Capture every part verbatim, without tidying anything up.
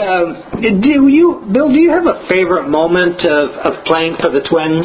um, do you, Bill, do you have a favorite moment of, of playing for the Twins?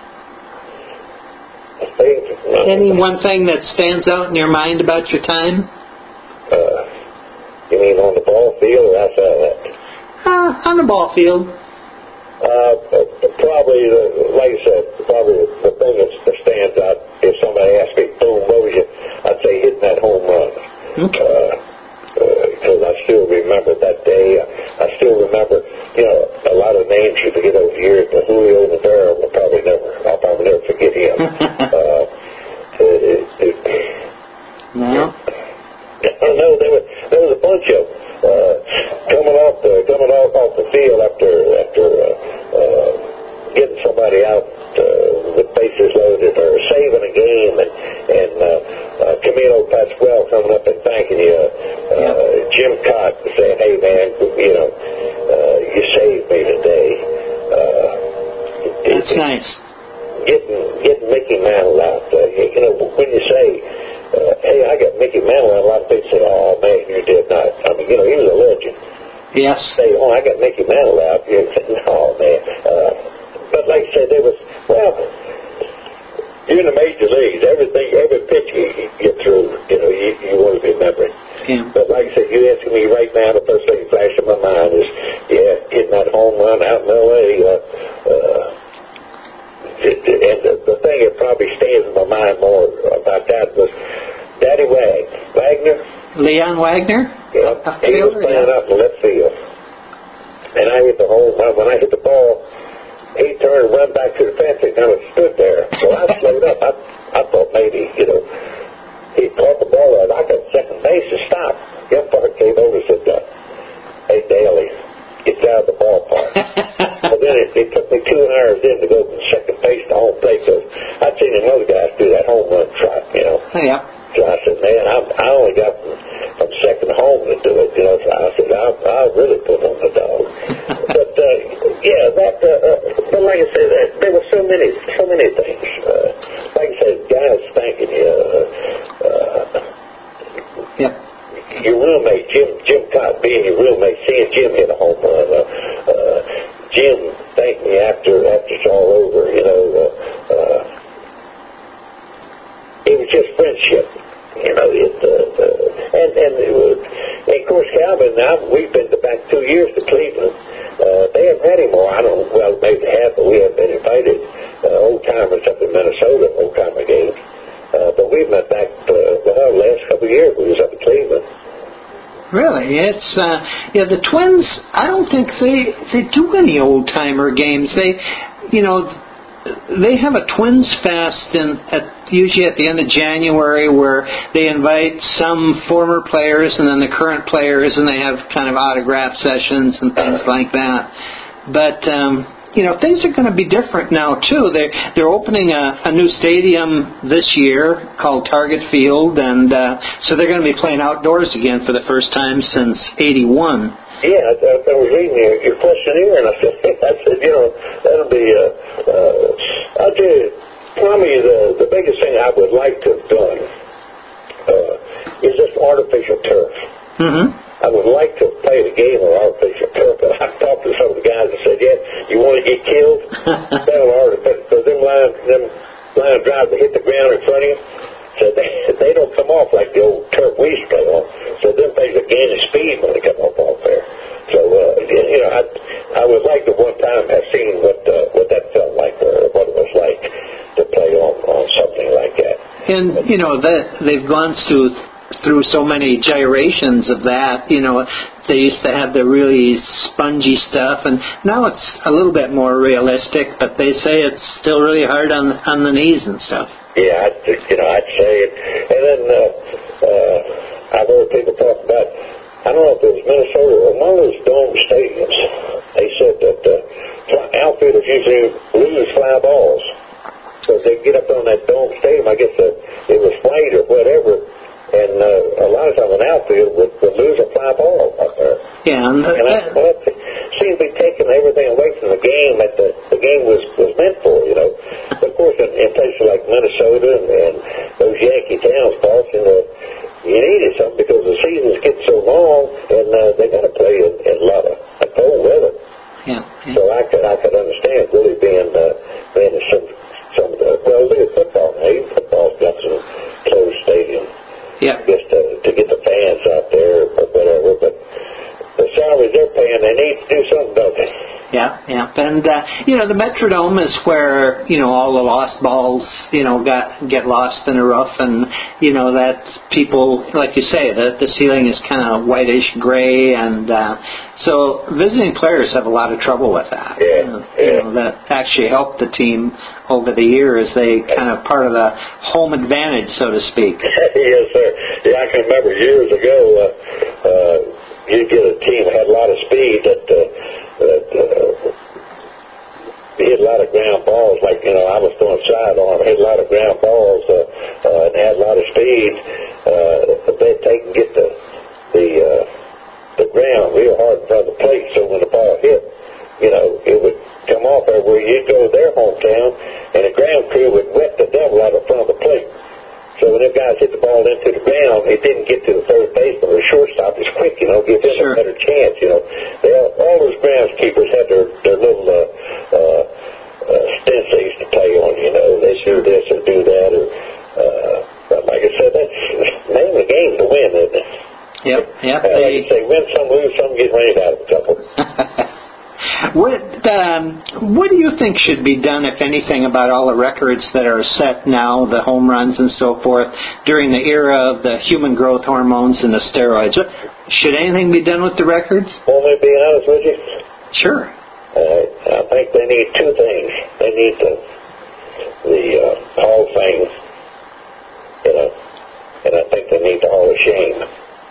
Any one thing that stands out in your mind about your time? Uh, you mean on the ball field or outside that? Uh, on the ball field. Uh, probably, the, like I said, probably the thing that stands out, if somebody asked me, boom, what was you, I'd say hitting that home run. Okay. Uh, because I still remember that day. I still remember, you know, a lot of names you forget over the years, but Julio Rivera will probably never, I'll probably never forget him. uh, it, it, no. No, there was, there was a bunch of uh, coming off the coming off, off the field after after uh, uh, getting somebody out uh, with bases loaded or saving a game, and and uh, uh, Camilo Pascual coming up and thanking you, uh, yeah. Jim Cott saying, "Hey man, you know, uh, you saved me today." Uh, That's it, nice. Getting getting Mickey Mantle out, uh, you know, when you say, uh, "Hey, I got Mickey Mantle," a lot of people say, "Oh man, you did not." I mean, you know, he was a legend. Yes. Say, "Oh, I got Mickey Mantle out." You say, "No, man." Uh, but like I said, there was, well, you're in the major leagues. Everything, every pitch you, you threw, you know, you, you want to be remembering. Yeah. But like I said, you asking me right now, the first thing that flashed in my mind is, yeah, hitting that home run out in L A. Uh, uh, And the, the thing that probably stands in my mind more about that was Daddy Wag, Wagner. Leon Wagner? Yeah, he was playing yeah. out in left field. And I hit the home run. When I hit the ball, he turned and run back to the fence and kind of stood there. So I slowed up. I, I thought maybe, you know, he caught the ball and I got second base and stopped. The umpire came over and said, "Hey, Daly, get out of the ballpark." Well, then it, it took me two hours then to go from second base to home plate because I'd seen another guy do that home run trot, you know. Oh, yeah. So I said, man, I, I only got from, from second home to do it, you know. So I said, I'll, I'll really put on the dog. But, uh, yeah, that, uh, uh, but like I said, uh, there were so many, so many things. Uh, like I said, guys thanking you. Uh, uh, yeah. Your roommate, Jim Jim Cott, being your roommate, seeing Jim hit a home run. Uh, uh, Jim thanked me after after it's all over. You know, uh, uh, it was just friendship. You know, it uh, uh, and and, it was, and of course Calvin. Now we've been back two years to Cleveland. Uh, they haven't had any more. I don't. Well, maybe they have, but we haven't been invited. Uh, old timers up in Minnesota, old timer games. Uh, but we've been back. Uh, well, the last couple of years we was up in Cleveland. Really, it's uh, yeah. The Twins, I don't think they they do any old timer games. They, you know, they have a Twins Fest in at usually at the end of January where they invite some former players and then the current players, and they have kind of autograph sessions and things like that. But um, you know, things are going to be different now too. They they're opening a, a new stadium this year called Target Field, and uh, so they're going to be playing outdoors again for the first time since eighty-one. Yeah, I, I was reading your, your questionnaire, and I said, I said, you know, that'll be. Uh, uh, I'll tell you, probably the the biggest thing I would like to have done uh, is just artificial turf. Mm-hmm. I would like to play the game of artificial turf, but I talked to some of the guys and said, yeah, you want to get killed? That'll artificial, because them line, them line drives that hit the ground in front of you, so they, they don't come off like the old turf we used to play on. So them things are gaining speed when they come off off there. So, uh, you know, I, I would like to one time have seen what uh, what that felt like or what it was like to play on, on something like that. And, you know, that they've gone through through so many gyrations of that. You know, they used to have the really spongy stuff, and now it's a little bit more realistic, but they say it's still really hard on on the knees and stuff. Yeah, I'd, you know, I'd say it. And then uh, uh, I've heard people talk about, I don't know if it was Minnesota or one of those dome stadiums. They said that uh, outfielders usually lose fly balls. So if they get up on that dome stadium, I guess uh, it was white or whatever, and uh, a lot of times an outfield would, would lose a fly ball up there. Yeah, and, and I, well, it seems to be taking everything away from the game that the, the game was, was meant for, you know. Of course, in, in places like Minnesota and, and those Yankee towns, Boston, uh, you needed something because the seasons get so long, and uh, they got to play in, in a lot of I could I could understand really being uh, being in some some of the well, look at football now. Even football's got some closed stadium. Yeah. Just to, to get the fans out there or whatever, but the salaries they're paying, they need to do something, don't they? Yeah, yeah. And, uh, you know, the Metrodome is where, you know, all the lost balls, you know, got get lost in the roof. And, you know, that people, like you say, the, the ceiling is kind of whitish gray. And uh, so visiting players have a lot of trouble with that. Yeah, uh, yeah. You know, that actually helped the team over the years. They kind of part of the home advantage, so to speak. Yes, sir. Yeah, I can remember years ago, uh, uh, you get a team that had a lot of speed that, uh, that uh, hit a lot of ground balls. Like, you know, I was throwing sidearm, hit a lot of ground balls, uh, uh, and had a lot of speed. Uh, they'd take and get the the uh, the ground real hard in front of the plate, so when the ball hit, you know, it would come off everywhere. You'd go to their hometown, and the ground crew would wet the devil out in front of the plate. So when them guys hit the ball into the ground, it didn't get to the third baseman or the shortstop as quick, you know, give him Sure. a better chance, you know. They all, all those groundskeepers had their, their little uh, uh, uh, stints they used to play on, you know. They do this or do that. Or, uh, but like I said, that's the name of the game to win, isn't it? Yep, yep. Uh, like you say, win some, lose some, get rained out of a couple. What um, what do you think should be done, if anything, about all the records that are set now, the home runs and so forth, during the era of the human growth hormones and the steroids? Should anything be done with the records? Want me to be honest with you? Sure. Uh, I think they need two things. They need the the uh, Hall of Fame, you know, and I think they need the Hall of Shame.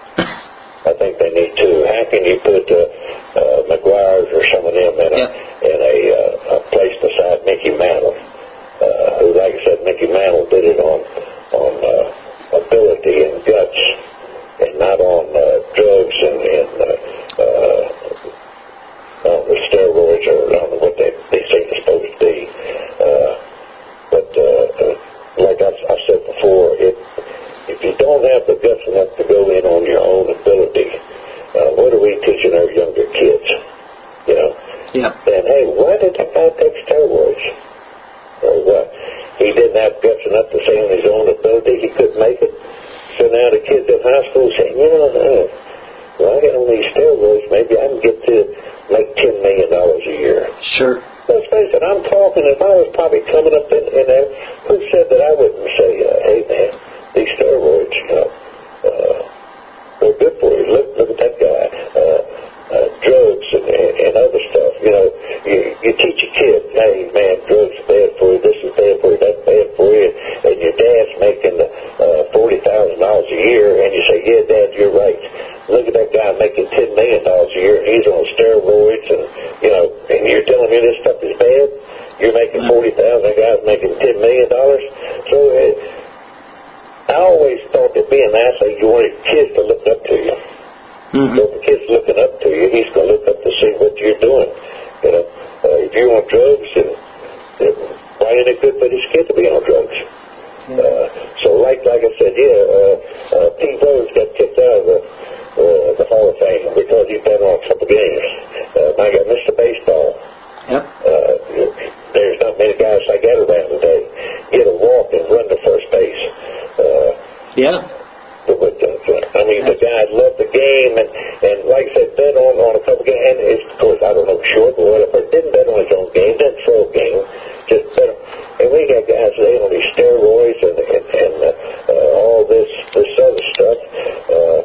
I think they need two. How can you put uh, uh, McGuire's or some of them in a, yeah. in a, uh, a place beside Mickey Mantle? Uh, who, like I said, Mickey Mantle did it on on uh, ability and guts, and not on uh, drugs and, and uh, uh, on the steroids or I don't know what they they say they're supposed to be. Uh, but uh, uh, like I've, I've said before, it. If you don't have the guts enough to go in on your own ability, uh, what are we teaching our younger kids? You know? Yeah. And, hey, why did that guy take steroids? Or what? He didn't have guts enough to say on his own ability he couldn't make it. So now the kids in high school saying, you know, uh, well, I get on these steroids, maybe I can get to make ten million dollars a year. Sure. Let's face it, I'm talking, if I was probably coming up in, in there, who said that I wouldn't say, uh, hey, man, these steroids, you know, uh, they're good for you. Look, look at that guy. Uh, uh, drugs and, and, and other stuff. You know, you, you teach a kid, hey, man, drugs are bad for you. This is bad for you. That's bad for you. And your dad's making uh, forty thousand dollars a year, and you say, yeah, Dad, you're right. Look at that guy making ten million dollars a year, and he's on steroids, and, you know, and you're telling me this stuff is bad? You're making forty thousand dollars, that guy's making ten million dollars? So, uh, I always thought that being an athlete, you wanted kids to look up to you. Mm-hmm. So if the kid's looking up to you, he's going to look up to see what you're doing. You know, uh, if you're on drugs, and why ain't it good for this kid to be on drugs? Mm-hmm. Uh, so like like I said, yeah, uh, uh, Pete Rose got kicked out of the, uh, the Hall of Fame because he bet on a couple games. Uh, I got Mister Baseball. Yep. Uh, there's not many guys like that around today. Get a walk and run to first base. Uh, yeah. But, uh, I mean, the guy loved the game, and, and like I said, bet on, on a couple games. And it's, of course, I don't know short or whatever, didn't bet on his own game, didn't throw a game, just bet on. And we got guys today on these steroids and, and, and uh, uh, all this this other stuff, uh,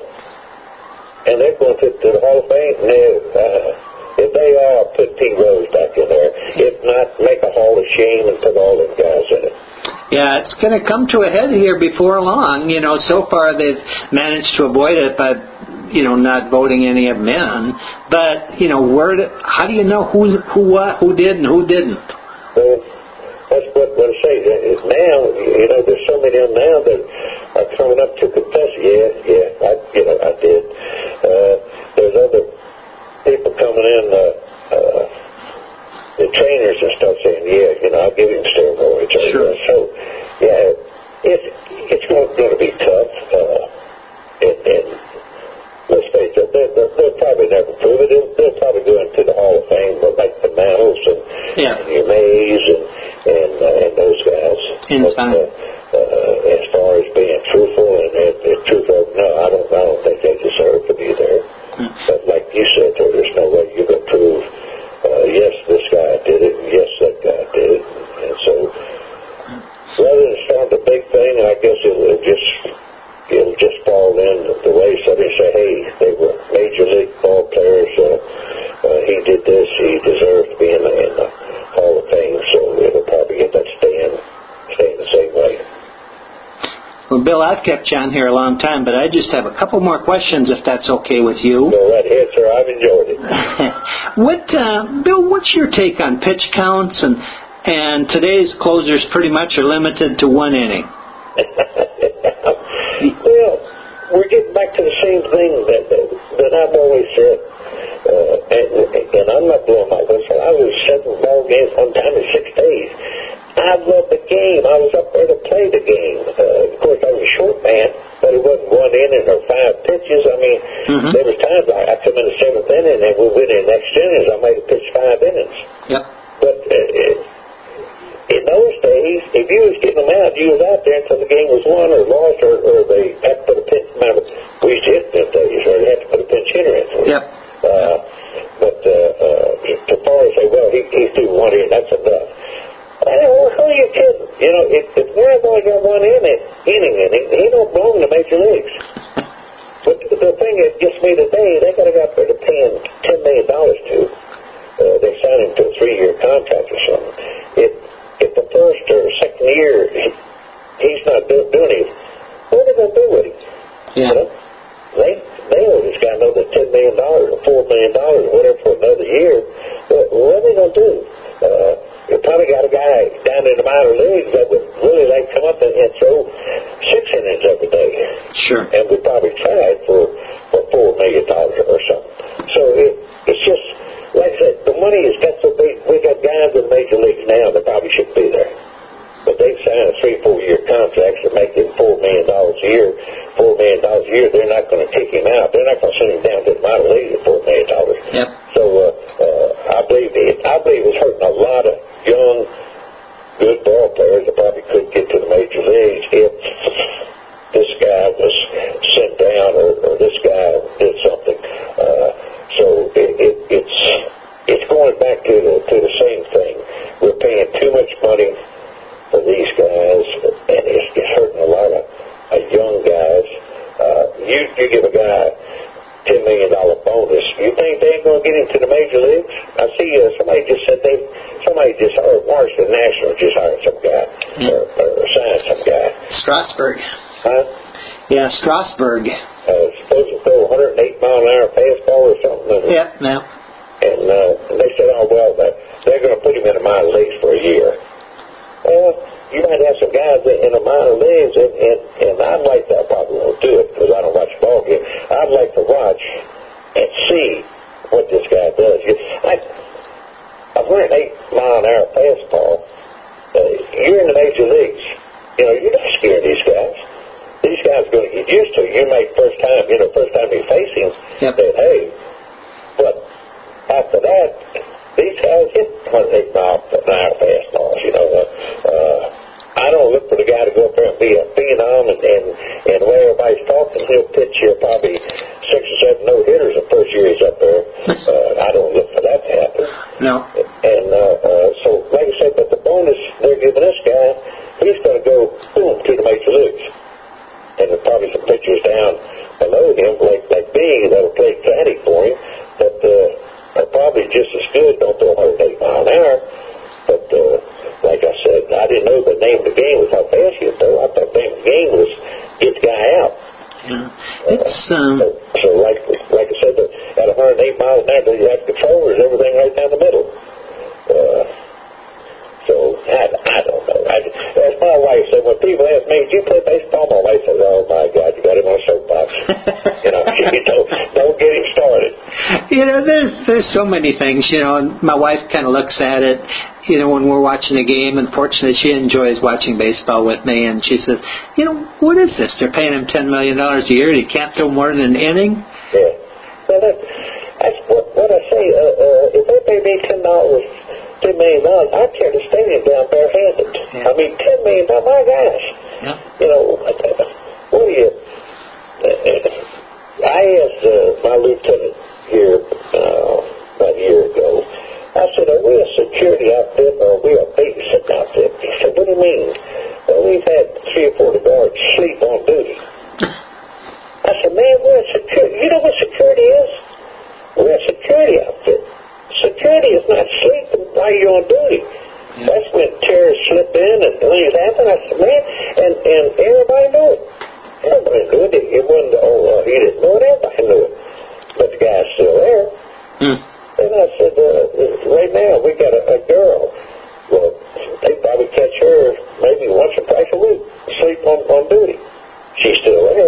and they're going to, to the Hall of Fame. No, uh, if they are, put Pete Rose back in there. If not, make a Hall of Shame and put all them guys in it. Yeah, it's going to come to a head here before long. You know, so far they've managed to avoid it by, you know, not voting any of them in. But, you know, where do, how do you know who who what, who did and who didn't? Well, that's what, what I say. Now, you know, there's so many of them now that are coming up to confess. Yeah, yeah, I, you know, I did. Uh, there's other people coming in, uh, uh, the trainers and stuff saying, yeah, you know, I'll give him steroids. Sure. So, yeah, it's, it's going to be tough. Uh, and, and let's face it, they'll, they'll probably never prove it. They'll, they'll probably go into the Hall of Fame, but like the Mantles Inside. But, uh, uh, as far as being truthful and, and, and truthful, no, I don't. I don't think they deserve to be there. Hmm. But like you said, there's no way you can prove. Uh, yes, this guy did it, and yes, that guy did it, and so rather than start the big thing, I guess it'll just it'll just fall in the way somebody say, hey, they were major league ball players. Uh, uh, he did this. He deserves to be in the, in the Hall of Fame. So it'll probably get that staying, staying the same way. Well, Bill, I've kept you on here a long time, but I just have a couple more questions, if that's okay with you. Go right ahead, sir. I've enjoyed it. what, uh, Bill? What's your take on pitch counts and and today's closers pretty much are limited to one inning? Well, we're getting back to the same thing that that, that I've always said, uh, and, and I'm not blowing my whistle. I was seven ball games one time in six days. I loved the game. I was up there to play the game. Uh, of course, I was a short man, but it wasn't one inning or five pitches. I mean, mm-hmm. there was times I, I come in the seventh inning and we went in the next innings. I might have pitched five innings. Yep. But uh, in those days, if you was getting them out, you was out there until the game was won or lost, or, or they had to put a pinch. Remember, we used to hit them days, or they had to put a pinch hitter in for it. Yep. Uh, but uh, uh, so far as say, well, he, he's through one inning, that's enough. Well, who are you kidding? You know, if, if Warren's only got one inning, inning in him, he don't belong to major leagues. But the thing that gets me today, they got a guy there to pay him ten million dollars to. Uh, they signed him to a three-year contract or something. If if the first or second year he, he's not do, doing it, what are they going to do with him? Yeah. You know? They they owe this guy another ten million dollars or four million dollars or whatever for another year. What, what are they going to do? Uh, you probably got a guy down in the minor leagues that would really like to come up and, and throw six innings every day. Sure. And we probably tried for, for four million dollars or something. So it, it's just, like I said, the money has got so big. We got guys in major leagues now that probably should be there. But they've signed a three, four-year contracts that make him four million dollars a year. Four million dollars a year, they're not going to kick him out. They're not going to send him down to the minor leagues at four million dollars. Yep. So uh, uh, I believe it. I believe it's hurting a lot of young, good ball players that probably could get to the major leagues if this guy was sent down or, or this guy did something. Uh, so it, it, it's it's going back to the to the same thing. We're paying too much money for these guys, and it's, it's hurting a lot of, of young guys. Uh, you you give a guy ten million dollar bonus. You think they ain't gonna get him to the major leagues? I see uh, somebody just said they somebody just or Washington Nationals just hired some guy yeah. or, or signed some guy. Strasburg. Huh? Yeah, Strasburg. Uh, supposed to throw one hundred eight mile an hour fastball or something. Yep. No. And uh, they said, oh well, they're going to put him in the minor leagues for a year. Well, you might have some guys in the minor leagues, and, and, and I'd like to, I probably won't do it because I don't watch ball games. I'd like to watch and see what this guy does. I, a one hundred eight mile an hour fastball, uh, you're in the major leagues. You know, you're not scared of these guys. These guys are going to get used to it. You may first time, you know, first time you face him, yep. say, hey, but after that, these guys hit one hundred eight mile an hour fastballs, you know. Uh, uh, I don't look for the guy to go up there and be a phenom and, and, and the way everybody's talking, he'll pitch you probably six or seven no-hitters the first year he's up there. Uh, I don't look for that to happen. No. And uh, uh, so, like I said, but the bonus they're giving this guy, he's going to go, boom, to the major leagues. And there's probably some pitchers down below him, like, like me, that'll play caddy for him, but uh, are probably just as good, don't throw one hundred eight mile an hour. But, uh, like I said, I didn't know the name of the game was how fast you throw. I thought the name of the game was get the guy out. Yeah. It's, um... So, so like, like I said, at one hundred eight miles an hour, you have controllers, everything right down the middle. Uh, so, I, I don't know. I, as my wife said, when people ask me, do you play baseball? My wife says, oh, my God, you got him on a soapbox. You know, you don't, don't get him started. You know, there's, there's so many things, you know, and my wife kind of looks at it, you know, when we're watching a game, and fortunately she enjoys watching baseball with me, and she says, you know, what is this? They're paying him ten million dollars a year, and he can't throw more than an inning? Yeah. Well, that, that's what, what I say. Uh, uh, if they pay me ten dollars, ten million dollars, I'd tear the stadium down barehanded. Yeah. I mean, ten million mean, oh my gosh. Yeah. You know, what do you... I asked uh, my lieutenant here uh, about a year ago, I said, are we a security outfit or are we a babysitting outfit? He said, what do you mean? Well, we've had three or four of the guards sleep on duty. I said, man, we're a security. You know what security is? We're a security outfit. Security is not sleeping while you're on duty. Yeah. That's when terrorists slip in and things happen. I said, man, and, and everybody knew it. Everybody knew it. It wasn't, oh, uh, he didn't know it. Everybody knew it. But the guy's still there. Hmm. And I said, uh, right now, we got a, a girl. Well, they probably catch her maybe once or twice a week, sleep on, on duty. She's still there.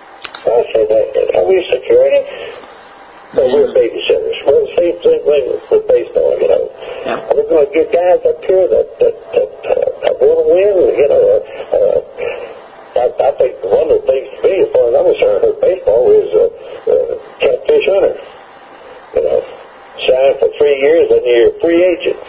I said, are we security? Well, we're babysitters. Well, the same thing with baseball, you know. Yeah. We're going to get guys up here that, that, that uh, want to win, you know. Uh, I, I think one of the things to me, as far as I'm concerned, with baseball is uh, uh, catfish hunter. You know, sign for three years and you're a free agent.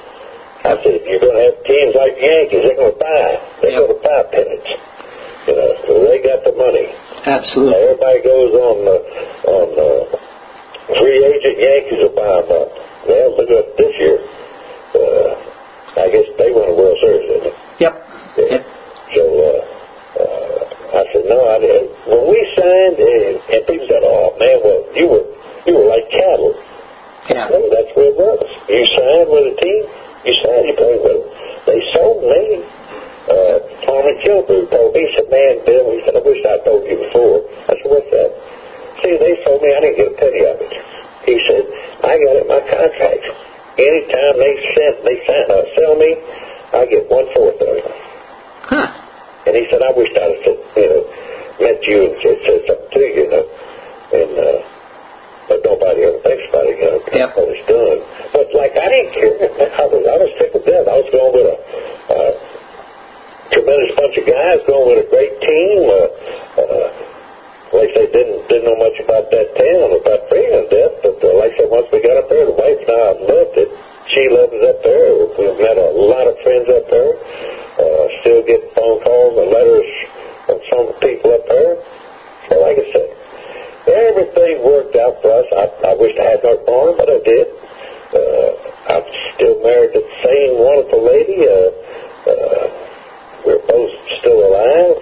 I said, you're going to have teams like the Yankees, they're going to buy. They're yep. going to buy pennants. You know, they got the money. Absolutely. Now, everybody goes on uh, on uh, free agent. Yankees will buy them up. Well, look at this year. Uh, I guess they won a World Series, didn't they? Yep. Yeah. Yep. So uh, uh, I said, no, I didn't. When we signed, and, and people said, oh man, well, you were you were like cattle. Yeah. Well, that's what it was. You signed with a team. You signed, you played with them. They sold me. Uh, Tommy Kilbrew told me, he said, man, Bill, he said, I wish I told you before. I said, what's that? See, they told me I didn't get a penny of it. He said, I got it in my contract. Anytime they sent, they sent, uh, sell me, I get one-fourth of it. Huh. And he said, I wish I'd have said, you know, met you and said, said something to you, you know. And, uh, but nobody ever thinks about it, you know, yep. what it's done. But, like, I didn't care. I was, I was sick of death. I was going with a... Uh, tremendous bunch of guys going with a great team. Uh, uh, like I say, didn't didn't know much about that town, about freedom death, but uh, like I said, once we got up there, the wife and I loved it. She loved us up there. We've met a lot of friends up there. Uh, still get phone calls and letters from some people up there. So like I said, everything worked out for us. I, I wish I had no farm, but I did. Uh, I'm still married to the same wonderful lady. Uh, uh, We're both still alive.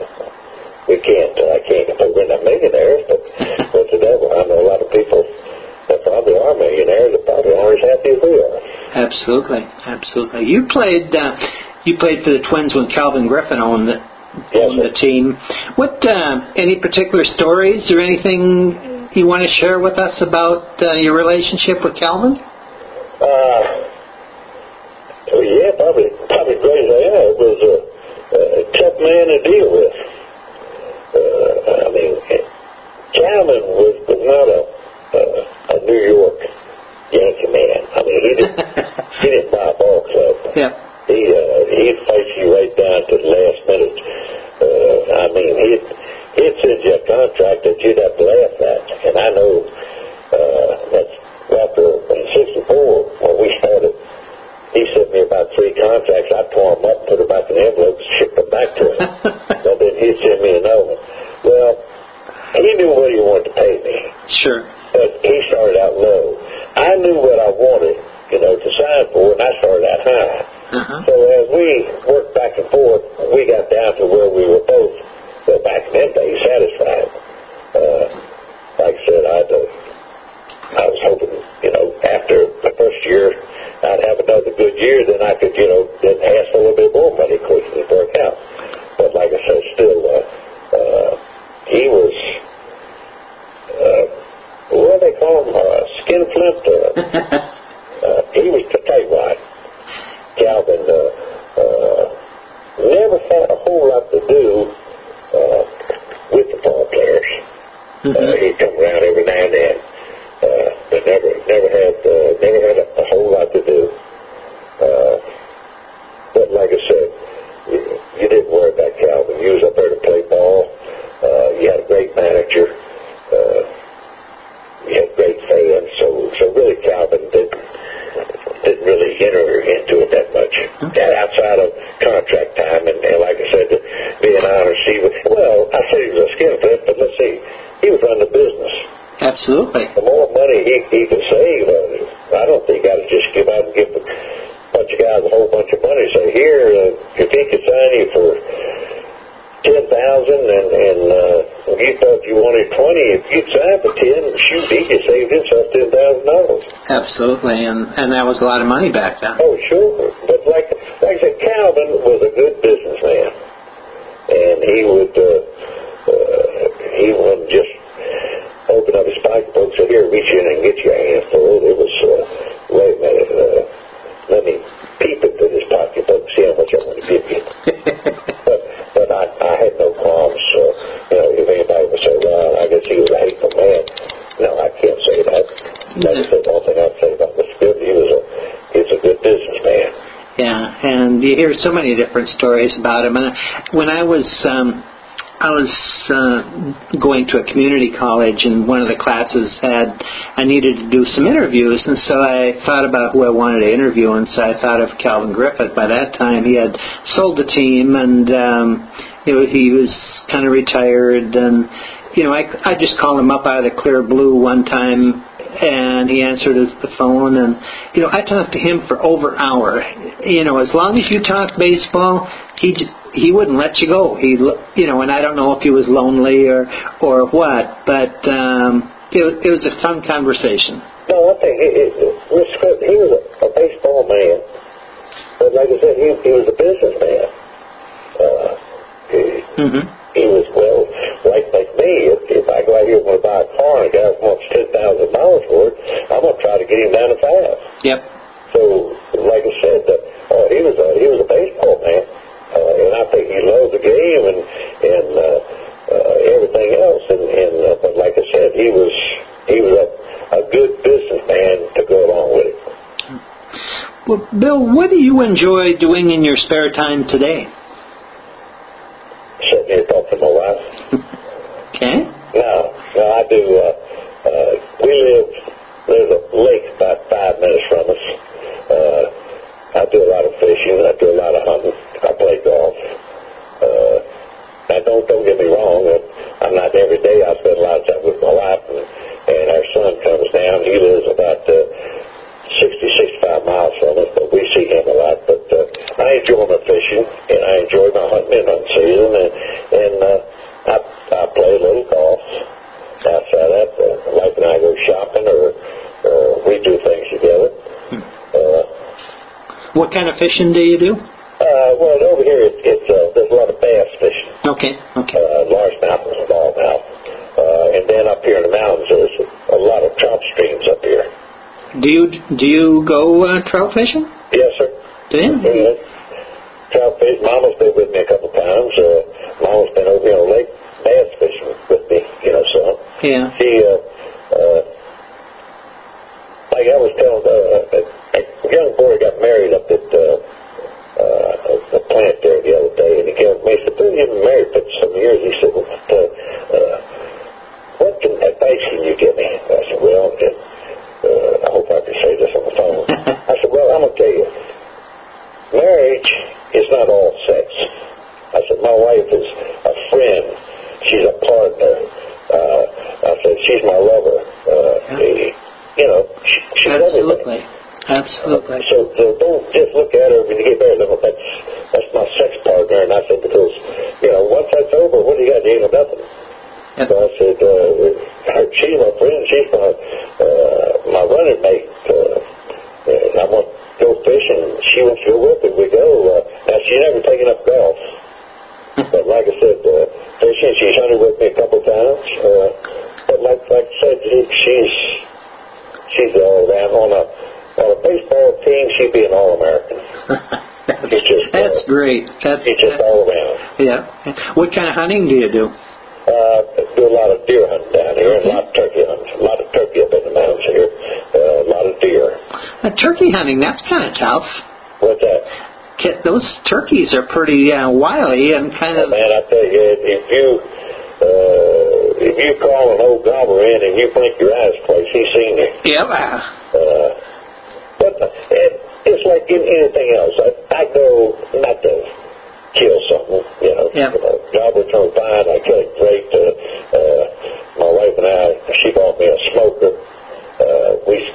We can't, uh, I can't believe we're not millionaires, but what's the devil? I know a lot of people that probably are millionaires that probably aren't as happy as we are. Absolutely, absolutely. You played, uh, you played for the Twins when Calvin Griffin owned the, yes, owned the team. What, uh, any particular stories or anything you want to share with us about uh, your relationship with Calvin? Uh, well, yeah, probably, probably great as I am. It was a, a tough man to deal with. Uh, I mean, Calvin was, was not a, uh, a New York Yankee man. I mean, he didn't, he didn't buy a ball club. Yeah. He, uh, he'd fight you right down to the last minute. Uh, I mean, he'd, he'd send you a contract that you'd have to laugh at. And I know, uh, that's after in sixty-four, when we started, he sent me about three contracts. I tore them up, put them back in the envelopes, shipped them back to him. But then he'd send me another one. Well, he knew what he wanted to pay me. Sure. But he started out low. I knew what I wanted, you know, to sign for, and I started out high. Uh-huh. So as we worked back and forth, we got down to where we were both, well, back in them days, satisfied. Uh, like I said, I'd, uh, I was hoping, you know, after the first year, I'd have another good year, then I could, you know, then ask for a little bit more money quick and work out. But like I said, still, uh, uh, he was, uh, what do they call him, uh, skinflint? Uh, uh, he was, to tell you what, Calvin, uh, uh, never had a whole lot to do, uh, with the ball players. Mm-hmm. Uh, he'd come around every now and then. Uh, but never, never had, uh, never had a, a whole lot to do. Uh, but like I said, you, you didn't worry about Calvin. You was up there to play ball. Uh, you had a great manager. Uh, you had great fans. So, so really, Calvin didn't, didn't really Absolutely. The more money he, he can save, uh, I don't think he got to just give out and give a bunch of guys a whole bunch of money. Say, here, uh, if he could sign you for ten thousand and, and uh, you thought you wanted twenty, if you'd sign for ten, shoot, he could save himself ten thousand dollars. Absolutely, and, and that was a lot of money back then. Oh, sure. But like, like I said, Calvin was a good businessman. And he would, uh, uh, he wouldn't just open up his pocketbook and say, here, reach in and get your hand full. It was, uh, wait a minute, uh, let me peep into this pocketbook and see how much I want to give you. but but I, I had no qualms. Uh, you know, if anybody would say, well, I guess he was a hateful man. No, I can't say that. That's the one thing I'd say about Mister Good. He was a, he was a good businessman. Yeah, and you hear so many different stories about him. And when I was um, I was uh, going to a community college, and one of the classes had I needed to do some interviews, and so I thought about who I wanted to interview, and so I thought of Calvin Griffith. By that time, he had sold the team, and um, you know, he was kind of retired, and you know, I I just called him up out of the clear blue one time. And he answered the phone, and you know, I talked to him for over an hour. You know, as long as you talked baseball, he he wouldn't let you go. He, you know, and I don't know if he was lonely or or what, but um, it was it was a fun conversation. No, I think he, he, he was a, a baseball man, but like I said, he he was a businessman. Uh, he, mm-hmm. He was, well, like like me, if, if I go out here and want to buy a car and a guy wants ten thousand dollars for it, I'm going to try to get him down to five. Yep. So, like I said, uh, oh, he was a he was a baseball man, uh, and I think he loved the game and and uh, uh, everything else. And, and uh, but like I said, he was he was a, a good businessman to go along with it. Well, Bill, what do you enjoy doing in your spare time today? Sitting here talking to my wife. Okay. No, no, I do. Uh, uh, we live, there's a lake about five minutes from us. Uh, I do a lot of fishing. I do a lot of hunting. I play golf. Uh, now, don't, don't get me wrong. I'm not every day. I spend a lot of time with my wife, and, and our son comes down. He lives about uh, sixty, sixty-five miles from us, but we see him a lot. But uh, I enjoy my fishing, and I enjoy my hunting in hunting season, and, and uh, I, I play a little golf. Outside that, uh, my wife and I go shopping, or, or we do things together. Uh, what kind of fishing do you do? Uh, well, over here, it, it's, uh, there's a lot of bass fishing. Okay, okay. Uh, largemouth and smallmouth. Uh, and then up here in the mountains, there's a lot of trout streams up here. Do you do you go uh, trout fishing? Yes, sir. Do you? Yeah. Trout fishing. Mama's been with me a couple of times. Uh, Mama's been over here on the lake bass fishing with me, you know, so. Yeah. She, uh, uh, like I was telling, uh, a, a young boy got married up at, uh, uh, a plant there the other day, and he came to me and said, Bill, you've been married for some years. He said, well, uh, uh, what can, advice can you give me? I said, well, and, Uh, I hope I can say this on the phone. I said, well, I'm going to tell you, marriage is not all sex. I said, my wife is a friend. She's a partner. Uh, I said, she's my lover. Uh, yeah. You know, she, she's Absolutely. everything. Absolutely. Uh, so, so don't just look at her when you get married. Look, that's, that's my sex partner. And I said, because, you know, once that's over, what do you got? You ain't got nothing. Yep. So I said, uh, she's my friend, she's my, uh, my running mate. Uh, and I want to go fishing. She wants to go with me. We go. Uh, now, she's never taken up golf. But like I said, uh, fishing, she's hunted with me a couple of times. Uh, but like, like I said, she's, she's all around. On a, on a baseball team, she'd be an All-American. that's just, that's uh, great. That's, she's just all around. Yeah. What kind of hunting do you do? Uh, do a lot of deer hunting down here, and a lot of turkey hunting. A lot of turkey up in the mountains here. Uh, a lot of deer. Uh, turkey hunting, that's kind of tough. What's that? Those turkeys are pretty uh, wily and kind oh, of... Man, I tell you, if you uh, if you call an old gobber in and you blink your eyes twice, he's seen you. Yeah. Uh, but it, it's like in anything else. I, I go not to kill something, you know. Yeah. You know, gobber comes by and I kill it great. Uh, uh, my wife and I, she bought me a smoke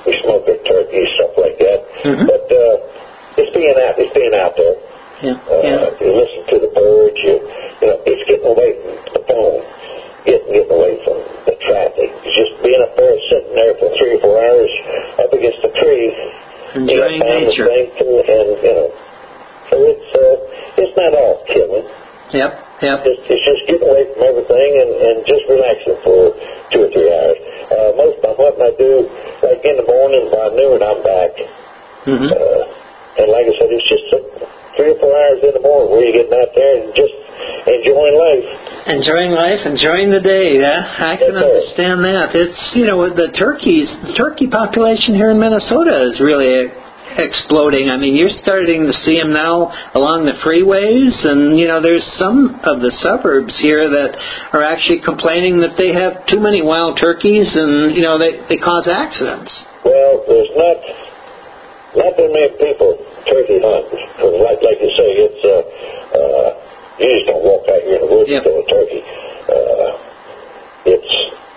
we smoke our turkey, stuff like that. Mm-hmm. But uh, it's being out, it's being out there. Yeah. Uh, Yeah. You listen to the birds. You, you know, it's getting away from the phone, getting getting away from the traffic. It's just being up there, sitting there for three or four hours up against the tree, Enjoying you know, nature. thankful, and you know, so it's uh, it's not all killing. Yep. Yep. It's, it's just getting away from everything and, and just relaxing for two or three hours. Uh, most of what I do, like in the morning by noon, I'm back. Mm-hmm. Uh, and like I said, it's just uh, three or four hours in the morning where you're getting out there and just enjoying life. Enjoying life, enjoying the day. Yeah, I can understand that. It's, you know, the turkeys, the turkey population here in Minnesota is really exploding. I mean, you're starting to see them now along the freeways, and, you know, there's some of the suburbs here that are actually complaining that they have too many wild turkeys and, you know, they, they cause accidents. Well, there's not not that many people turkey hunt. Like, like you say, it's, uh, uh, you just don't walk out here in the woods Yep. and kill a turkey. Uh, it's,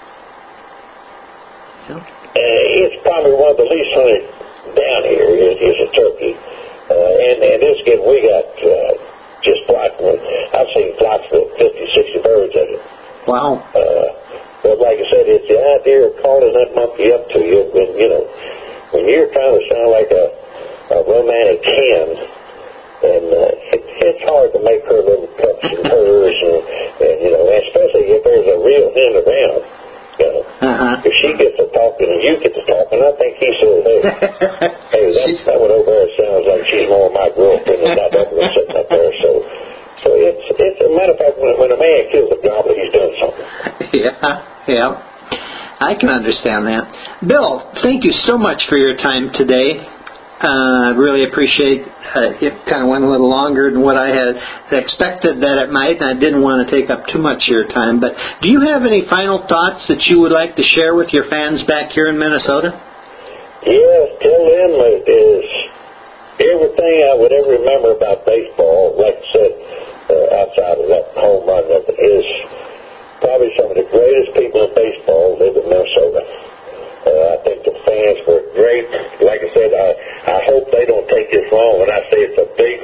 Yep. uh, it's probably one of the least hunted down here is, is a turkey. Uh, and, and this game, we got uh, just flocks. I've seen flocks with fifty, sixty birds in it. Wow. Uh, but like I said, it's the idea of calling that monkey up to you when, you know, when you're trying to sound like a, a romantic hen, and uh, it, it's hard to make her little cups and purrs, and, and, you know, especially if there's a real hen around. You know, Uh-huh. if she gets to talking and you get to talking, I think he says, hey, hey, that, that one over there sounds like she's more my girlfriend than that other one sitting up there. So, so it's, it's a matter of fact, when, when a man kills a gobbler, he's done something. Yeah, yeah. I can understand that. Bill, thank you so much for your time today. I uh, really appreciate uh, it. Kind of went a little longer than what I had expected that it might, and I didn't want to take up too much of your time. But do you have any final thoughts that you would like to share with your fans back here in Minnesota? Yeah, till then is everything I would ever remember about baseball, like I said, uh, outside of that home run of it, is probably some of the greatest people in baseball live in Minnesota. Uh, I think the fans were great. Like I said, I, I hope they don't take this wrong when I say it's a big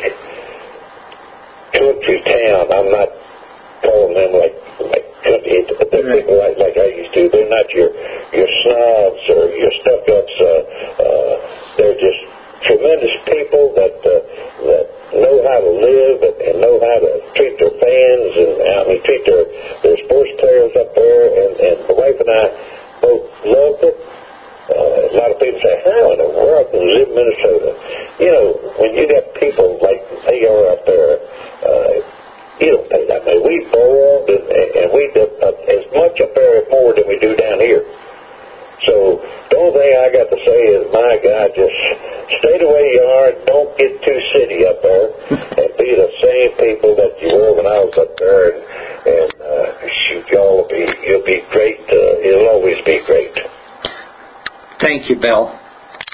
country town. I'm not calling them like like country. They're Right. people like, like I used to. They're not your your snobs or your stuck-ups. Uh, uh, they're just tremendous people that uh, that know how to live and, and know how to treat their fans and I mean treat their their sports players up there. And, and the wife and I both loved it. Uh, a lot of people say, how in the world can you live in Minnesota? You know, when you got people like they are up there, uh, you don't pay that much. We boiled and, and we did uh, as much up there more than we do down here. So the only thing I got to say is, my God, just stay the way you are. Don't get too city up there and be the same people that you were when I was up there. And, and uh, shoot, y'all will be, you'll be great. Uh, it'll always be great. Thank you, Bill.